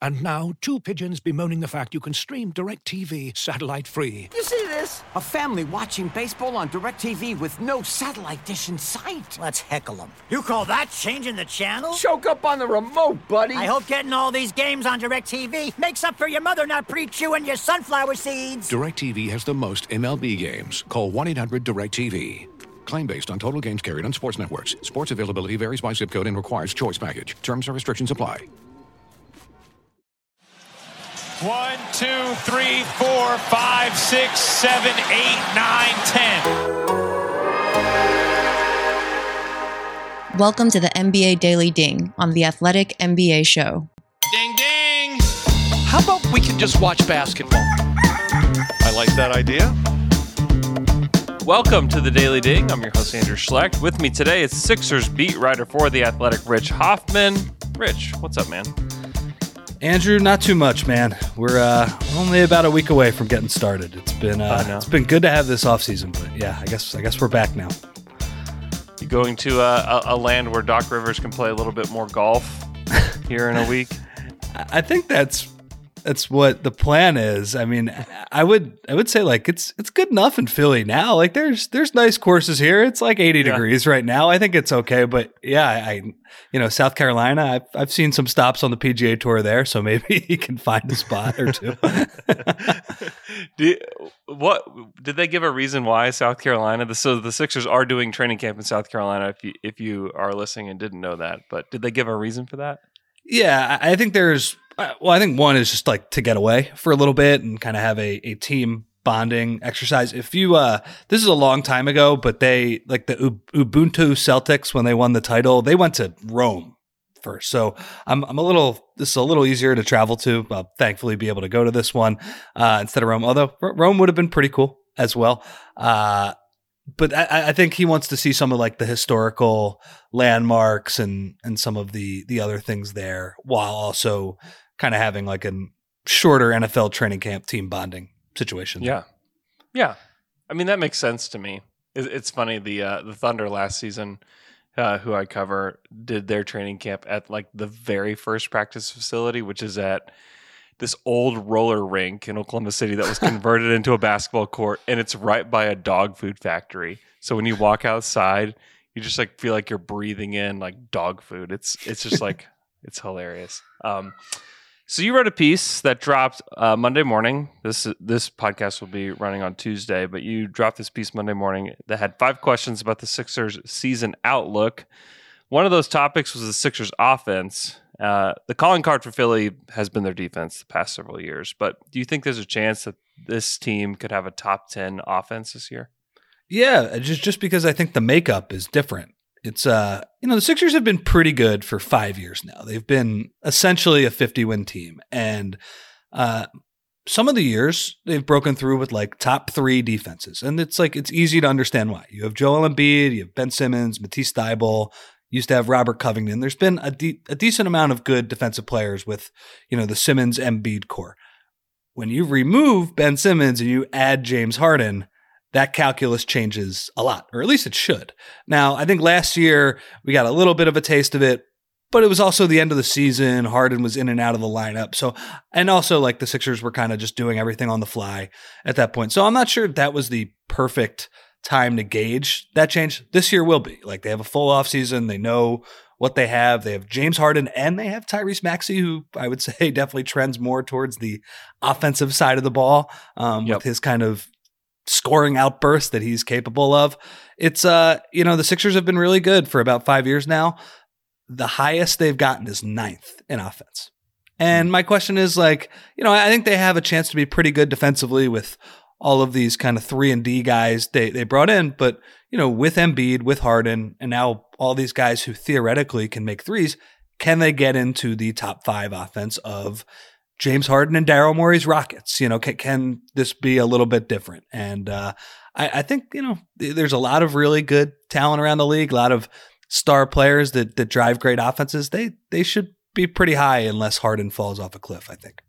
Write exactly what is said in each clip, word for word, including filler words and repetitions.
And now, two pigeons bemoaning the fact you can stream DirecTV satellite-free. You see this? A family watching baseball on DirecTV with no satellite dish in sight. Let's heckle them. You call that changing the channel? Choke up on the remote, buddy. I hope getting all these games on DirecTV makes up for your mother not pre-chewing your sunflower seeds. DirecTV has the most M L B games. Call one eight hundred DirecTV. Claim based on total games carried on sports networks. Sports availability varies by zip code and requires choice package. Terms and restrictions apply. One, two, three, four, five, six, seven, eight, nine, ten. Welcome to the N B A Daily Ding on the Athletic N B A Show. Ding, ding. How about we can just watch basketball? I like that idea. Welcome to the Daily Ding. I'm your host, Andrew Schlecht. With me today is Sixers beat writer for The Athletic, Rich Hoffman. Rich, what's up, man? Andrew, not too much, man. We're uh, only about a week away from getting started. It's been uh, it's been good to have this off season, but yeah, I guess I guess we're back now. You going to uh, a, a land where Doc Rivers can play a little bit more golf here in a week? I think that's that's what the plan is. I mean, I would I would say like it's it's good enough in Philly now. Like there's there's nice courses here. It's like eighty yeah. degrees right now. I think it's okay. But yeah, I you know South Carolina. I've I've seen some stops on the P G A Tour there, so maybe he can find a spot or two. Do you, what did they give a reason why South Carolina? The, so the Sixers are doing training camp in South Carolina. If you if you are listening and didn't know that, but did they give a reason for that? Yeah, I think there's. Well, I think one is just like to get away for a little bit and kind of have a, a team bonding exercise. If you, uh, this is a long time ago, but they like the U- Ubuntu Celtics when they won the title, they went to Rome first. So I'm I'm a little this is a little easier to travel to. I'll thankfully be able to go to this one uh, instead of Rome. Although Rome would have been pretty cool as well. Uh, But I, I think he wants to see some of like the historical landmarks and and some of the the other things there, while also kind of having like a shorter N F L training camp team bonding situation. Yeah, yeah. I mean that makes sense to me. It, it's funny the uh, the Thunder last season, uh, who I cover, did their training camp at like the very first practice facility, which is at this old roller rink in Oklahoma City that was converted into a basketball court, and it's right by a dog food factory. So when you walk outside, you just like feel like you're breathing in like dog food. It's it's just like it's hilarious. Um, so you wrote a piece that dropped uh, Monday morning. This this podcast will be running on Tuesday, but you dropped this piece Monday morning that had five questions about the Sixers' season outlook. One of those topics was the Sixers' offense. Uh, the calling card for Philly has been their defense the past several years, but do you think there's a chance that this team could have a top ten offense this year? Yeah, just just because I think the makeup is different. It's uh, you know, the Sixers have been pretty good for five years now. They've been essentially a fifty-win team, and uh, some of the years they've broken through with like top three defenses, and it's like it's easy to understand why. You have Joel Embiid, you have Ben Simmons, Matisse Thybulle. Used to have Robert Covington. There's been a, de- a decent amount of good defensive players with, you know, the Simmons Embiid core. When you remove Ben Simmons and you add James Harden, that calculus changes a lot, or at least it should. Now, I think last year we got a little bit of a taste of it, but it was also the end of the season. Harden was in and out of the lineup. So, and also like the Sixers were kind of just doing everything on the fly at that point. So I'm not sure that was the perfect time to gauge that change. This year will be. Like they have a full offseason. They know what they have. They have James Harden and they have Tyrese Maxey, who I would say definitely trends more towards the offensive side of the ball um, yep. with his kind of scoring outburst that he's capable of. It's, uh, you know, the Sixers have been really good for about five years now. The highest they've gotten is ninth in offense. And my question is like, you know, I think they have a chance to be pretty good defensively with all of these kind of three and D guys they, they brought in, but you know, with Embiid, with Harden, and now all these guys who theoretically can make threes, can they get into the top five offense of James Harden and Daryl Morey's Rockets? You know, can, can this be a little bit different? And uh, I, I think, you know, there's a lot of really good talent around the league, a lot of star players that that drive great offenses. They they should be pretty high unless Harden falls off a cliff, I think.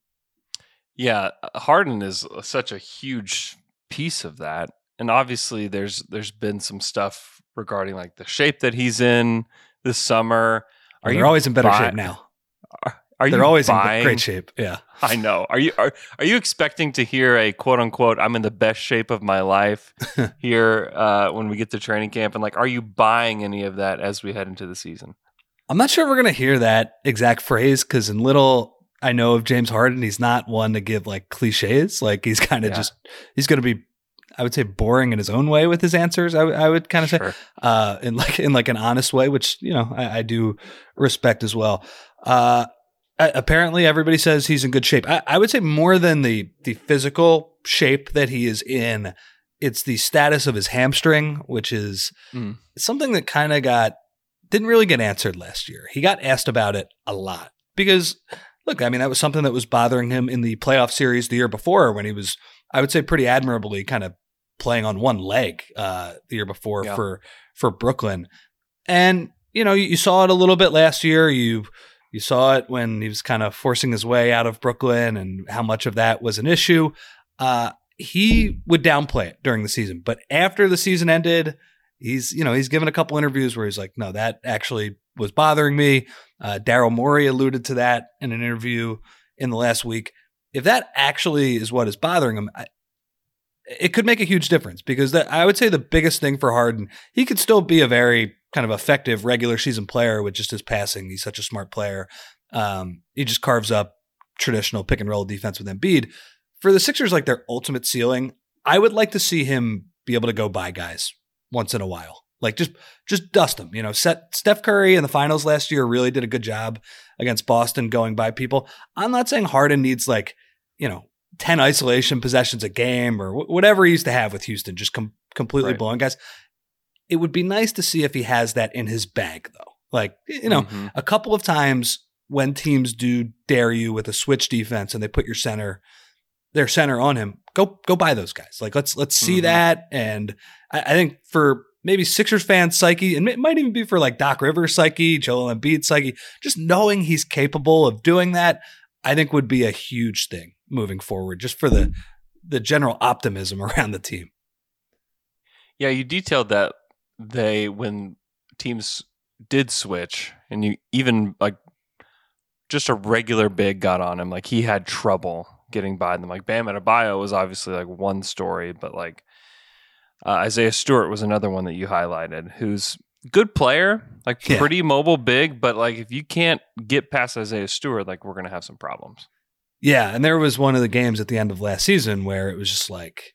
Yeah, Harden is such a huge piece of that. And obviously there's there's been some stuff regarding like the shape that he's in this summer. Are well, they're you always in better buy- shape now. Are They're you always buying, in great shape. Yeah. I know. Are you are, are you expecting to hear a quote unquote I'm in the best shape of my life here uh, when we get to training camp? And like, are you buying any of that as we head into the season? I'm not sure we're going to hear that exact phrase because in little I know of James Harden, he's not one to give like cliches. Like he's kind of yeah. just, he's going to be, I would say, boring in his own way with his answers. I, w- I would kind of sure. say, uh, in like in like an honest way, which you know I, I do respect as well. Uh, apparently, everybody says he's in good shape. I, I would say more than the the physical shape that he is in, it's the status of his hamstring, which is mm. something that kind of got didn't really get answered last year. He got asked about it a lot because, look, I mean, that was something that was bothering him in the playoff series the year before when he was, I would say, pretty admirably kind of playing on one leg uh, the year before yeah. for for Brooklyn. And, you know, you, you saw it a little bit last year. You you saw it when he was kind of forcing his way out of Brooklyn and how much of that was an issue. Uh, he would downplay it during the season. But after the season ended, he's, you know, he's given a couple interviews where he's like, no, that actually was bothering me. Uh, Daryl Morey alluded to that in an interview in the last week. If that actually is what is bothering him, I, it could make a huge difference because the, I would say the biggest thing for Harden, he could still be a very kind of effective regular season player with just his passing. He's such a smart player. Um, he just carves up traditional pick and roll defense with Embiid. For the Sixers, like their ultimate ceiling, I would like to see him be able to go by guys once in a while. Like just just dust them. You know, set Steph Curry in the finals last year really did a good job against Boston going by people. I'm not saying Harden needs like, you know, ten isolation possessions a game or w- whatever he used to have with Houston, just com- completely right. blowing guys. It would be nice to see if he has that in his bag, though. Like, you know, mm-hmm. a couple of times when teams do dare you with a switch defense and they put your center, their center on him, go go buy those guys. Like, let's let's see mm-hmm. that. And I, I think for maybe Sixers fans' psyche, and it might even be for like Doc Rivers' psyche, Joel Embiid's psyche, just knowing he's capable of doing that, I think would be a huge thing moving forward, just for the the general optimism around the team. Yeah, you detailed that they when teams did switch, and you even like just a regular big got on him, like he had trouble getting by them. Like Bam Adebayo was obviously like one story, but like uh, Isaiah Stewart was another one that you highlighted, who's good player, like yeah. pretty mobile, big, but like if you can't get past Isaiah Stewart, like we're gonna have some problems. Yeah, and there was one of the games at the end of last season where it was just like,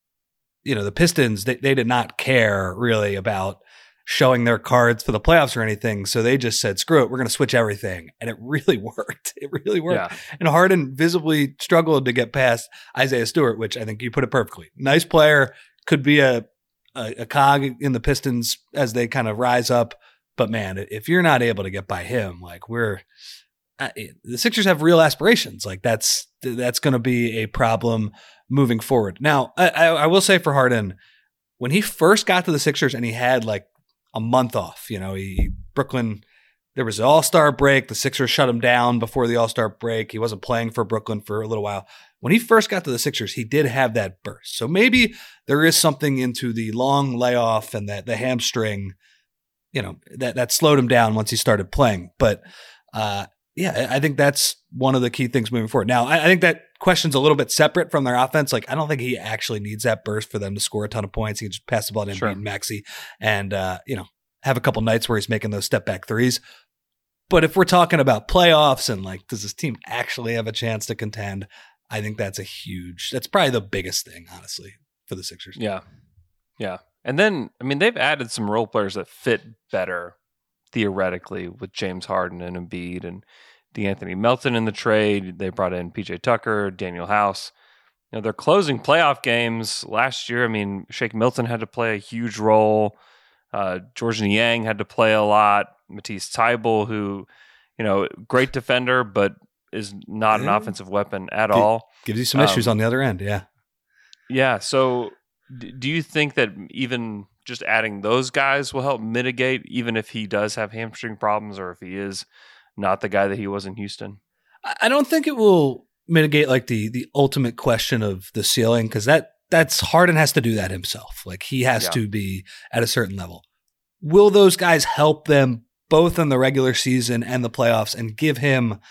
you know, the Pistons, they, they did not care really about showing their cards for the playoffs or anything. So they just said, screw it, we're going to switch everything. And it really worked. It really worked. Yeah. And Harden visibly struggled to get past Isaiah Stewart, which I think you put it perfectly. Nice player, could be a, a, a cog in the Pistons as they kind of rise up. But man, if you're not able to get by him, like we're – Uh, the Sixers have real aspirations. Like that's that's going to be a problem moving forward. Now, I, I, I will say for Harden, when he first got to the Sixers and he had like a month off, you know, he Brooklyn, there was an All-Star break. The Sixers shut him down before the All-Star break. He wasn't playing for Brooklyn for a little while. When he first got to the Sixers, he did have that burst. So maybe there is something into the long layoff and that the hamstring, you know, that that slowed him down once he started playing. But uh yeah, I think that's one of the key things moving forward. Now, I think that question's a little bit separate from their offense. Like, I don't think he actually needs that burst for them to score a ton of points. He can just pass the ball to Embiid and Maxey and, uh, you know, have a couple nights where he's making those step back threes. But if we're talking about playoffs and like, does this team actually have a chance to contend? I think that's a huge, that's probably the biggest thing, honestly, for the Sixers. Yeah. Yeah. And then, I mean, they've added some role players that fit better theoretically with James Harden and Embiid and DeAnthony Melton in the trade. They brought in P J Tucker, Daniel House. You know, they're closing playoff games last year. I mean, Shake Milton had to play a huge role. Uh, Georges Niang had to play a lot. Matisse Thybulle, who, you know, great defender, but is not yeah. an offensive weapon at G- all. Gives you some um, issues on the other end, yeah. Yeah, so d- do you think that even just adding those guys will help mitigate, even if he does have hamstring problems or if he is not the guy that he was in Houston? I don't think it will mitigate like the the ultimate question of the ceiling, because that that's Harden has to do that himself. Like he has yeah. to be at a certain level. Will those guys help them both in the regular season and the playoffs and give him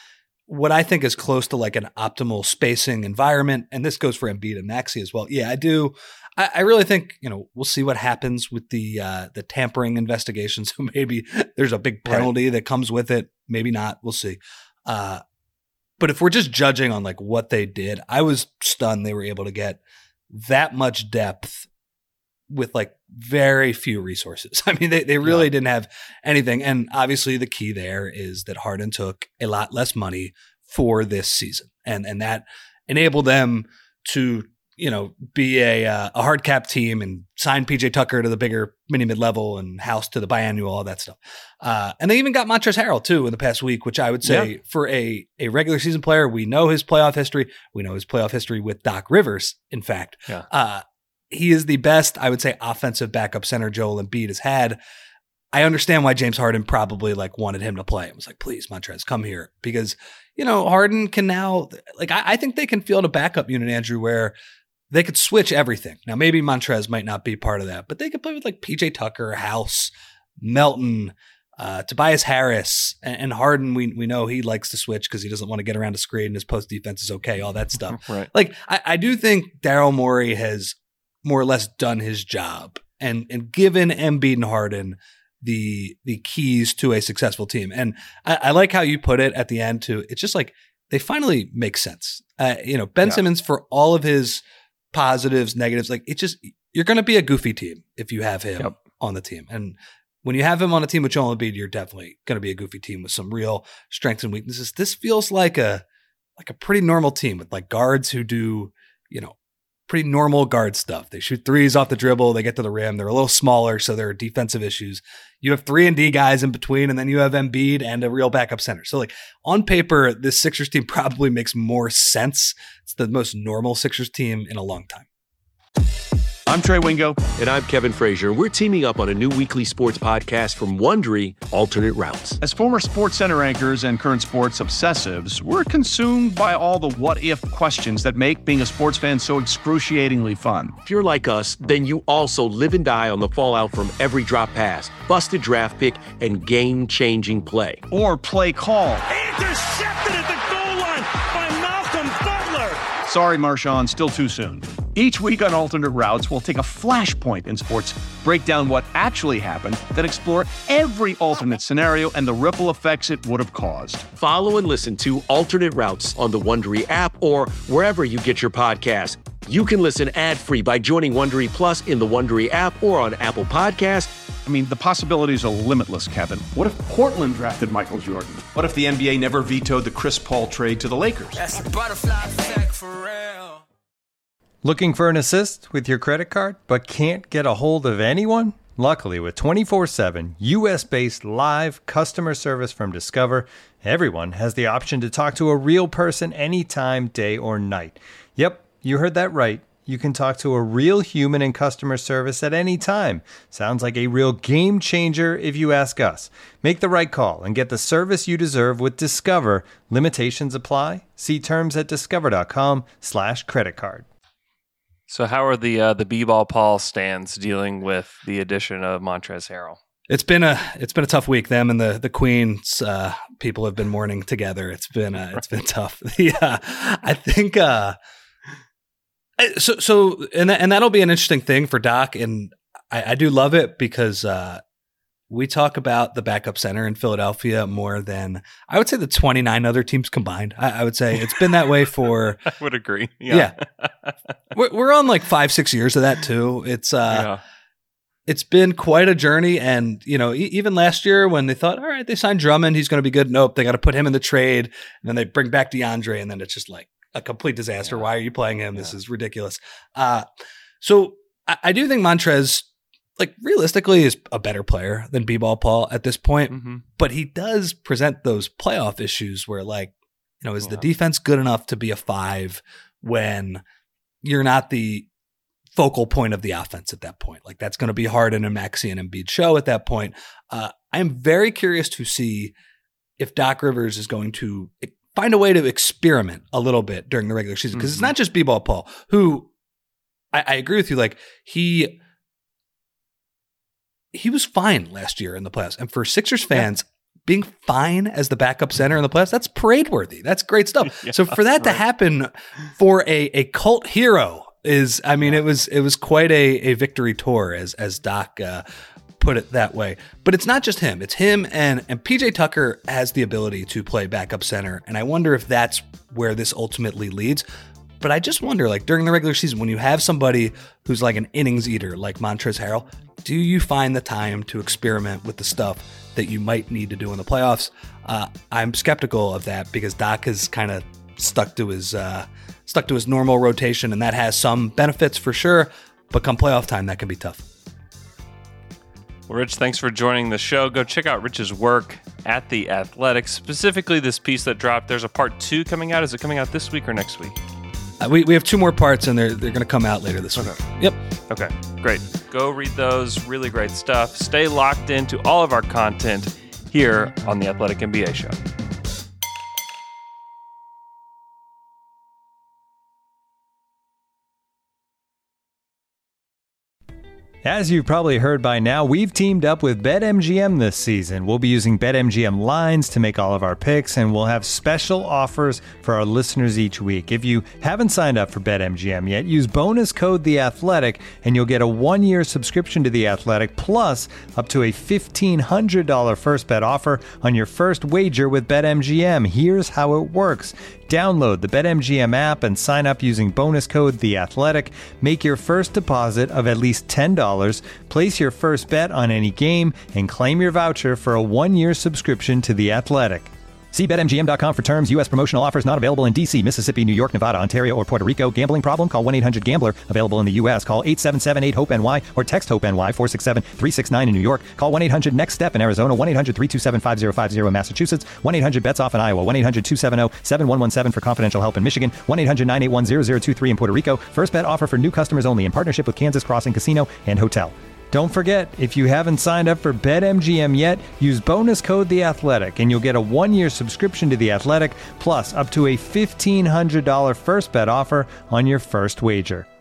what I think is close to like an optimal spacing environment. And this goes for Embiid and Maxey as well. Yeah, I do. I, I really think, you know, we'll see what happens with the uh, the tampering investigation. So maybe there's a big penalty right. that comes with it. Maybe not. We'll see. Uh, but if we're just judging on like what they did, I was stunned they were able to get that much depth with like very few resources. I mean, they, they really yeah. didn't have anything. And obviously the key there is that Harden took a lot less money for this season. And, and that enabled them to, you know, be a, uh, a hard cap team and sign P J Tucker to the bigger mini mid level and House to the biannual, all that stuff. Uh, and they even got Montrezl Harrell too in the past week, which I would say yeah. for a, a regular season player, we know his playoff history. We know his playoff history with Doc Rivers. In fact, yeah. uh, he is the best, I would say, offensive backup center Joel Embiid has had. I understand why James Harden probably like wanted him to play. It was like, please, Montrez, come here. Because, you know, Harden can now, like, I, I think they can field a backup unit, Andrew, where they could switch everything. Now, maybe Montrez might not be part of that, but they could play with like P J Tucker, House, Melton, uh, Tobias Harris, and, and Harden. We we know he likes to switch because he doesn't want to get around the screen. His post defense is okay, all that stuff. Right. Like, I, I do think Daryl Morey has more or less done his job and and given Embiid and Harden the the keys to a successful team. And I, I like how you put it at the end too. It's just like they finally make sense. Uh, you know, Ben yeah. Simmons, for all of his positives, negatives, like it's just, you're going to be a goofy team if you have him yep. on the team. And when you have him on a team with Joel Embiid, you're definitely going to be a goofy team with some real strengths and weaknesses. This feels like a like a pretty normal team with like guards who do, you know, pretty normal guard stuff. They shoot threes off the dribble. They get to the rim. They're a little smaller, so there are defensive issues. You have three and D guys in between, and then you have Embiid and a real backup center. So like on paper, this Sixers team probably makes more sense. It's the most normal Sixers team in a long time. I'm Trey Wingo. And I'm Kevin Frazier. We're teaming up on a new weekly sports podcast from Wondery, Alternate Routes. As former Sports Center anchors and current sports obsessives, we're consumed by all the what-if questions that make being a sports fan so excruciatingly fun. If you're like us, then you also live and die on the fallout from every drop pass, busted draft pick, and game-changing play. Or play call. Intercepted at the goal line by Malcolm Butler. Sorry, Marshawn, still too soon. Each week on Alternate Routes, we'll take a flashpoint in sports, break down what actually happened, then explore every alternate scenario and the ripple effects it would have caused. Follow and listen to Alternate Routes on the Wondery app or wherever you get your podcasts. You can listen ad-free by joining Wondery Plus in the Wondery app or on Apple Podcasts. I mean, the possibilities are limitless, Kevin. What if Portland drafted Michael Jordan? What if the N B A never vetoed the Chris Paul trade to the Lakers? That's a butterfly effect for real. Looking for an assist with your credit card, but can't get a hold of anyone? Luckily, with twenty-four seven U S-based live customer service from Discover, everyone has the option to talk to a real person anytime, day or night. Yep, you heard that right. You can talk to a real human in customer service at any time. Sounds like a real game changer if you ask us. Make the right call and get the service you deserve with Discover. Limitations apply. See terms at discover.com slash credit card. So how are the uh, the B-ball Paul stands dealing with the addition of Montrezl Harrell? It's been a it's been a tough week. Them and the the Queens uh, people have been mourning together. It's been uh, it's been tough. Yeah, I think uh, so. So and that, and that'll be an interesting thing for Doc. And I, I do love it because uh, we talk about the backup center in Philadelphia more than I would say the twenty-nine other teams combined. I, I would say it's been that way for. I would agree. Yeah, yeah. we're we're on like five six years of that too. It's uh. Yeah. It's been quite a journey. And, you know, e- even last year when they thought, all right, they signed Drummond, he's going to be good. Nope, they got to put him in the trade. And then they bring back DeAndre, and then it's just like a complete disaster. Yeah. Why are you playing him? Yeah. This is ridiculous. Uh, so I-, I do think Montrez, like, realistically is a better player than B-Ball Paul at this point. Mm-hmm. But he does present those playoff issues where, like, you know, is yeah. the defense good enough to be a five when you're not the focal point of the offense at that point? Like, that's going to be Harden and Maxey and Embiid show at that point. Uh, I am very curious to see if Doc Rivers is going to find a way to experiment a little bit during the regular season. Because mm-hmm. it's not just B-Ball Paul, who I, I agree with you. Like, he he was fine last year in the playoffs. And for Sixers fans, yeah. being fine as the backup center in the playoffs, that's parade worthy. That's great stuff. Yeah, so for that right. to happen for a, a cult hero is, I mean, it was it was quite a, a victory tour, as as Doc uh, put it that way. But it's not just him. It's him and, and P J Tucker has the ability to play backup center. And I wonder if that's where this ultimately leads. But I just wonder, like during the regular season, when you have somebody who's like an innings eater, like Montrezl Harrell, do you find the time to experiment with the stuff that you might need to do in the playoffs? Uh, I'm skeptical of that because Doc has kind of stuck to his uh, stuck to his normal rotation, and that has some benefits for sure. But come playoff time, that can be tough. Well, Rich, thanks for joining the show. Go check out Rich's work at The Athletic, specifically this piece that dropped. There's a part two coming out. Is it coming out this week or next week? Uh, we, we have two more parts, and they're they're going to come out later this okay. week. Yep. Okay, great. Go read those. Really great stuff. Stay locked into all of our content here on the Athletic N B A Show. As you've probably heard by now, we've teamed up with BetMGM this season. We'll be using BetMGM lines to make all of our picks, and we'll have special offers for our listeners each week. If you haven't signed up for BetMGM yet, use bonus code The Athletic, and you'll get a one-year subscription to The Athletic, plus up to a fifteen hundred dollars first bet offer on your first wager with BetMGM. Here's how it works. Download the BetMGM app and sign up using bonus code The Athletic. Make your first deposit of at least ten dollars, place your first bet on any game, and claim your voucher for a one-year subscription to The Athletic. See Bet M G M dot com for terms. U S promotional offers not available in D C, Mississippi, New York, Nevada, Ontario, or Puerto Rico. Gambling problem? Call one eight hundred gambler. Available in the U S. Call eight seven seven eight hope N Y or text HOPE-N Y four six seven three six nine in New York. Call one eight hundred next step in Arizona. one eight hundred three two seven five zero five zero in Massachusetts. one eight hundred bets off in Iowa. one eight hundred two seven zero seven one one seven for confidential help in Michigan. one eight hundred nine eight one zero zero two three in Puerto Rico. First bet offer for new customers only in partnership with Kansas Crossing Casino and Hotel. Don't forget, if you haven't signed up for BetMGM yet, use bonus code The Athletic, and you'll get a one-year subscription to The Athletic, plus up to a fifteen hundred dollars first bet offer on your first wager.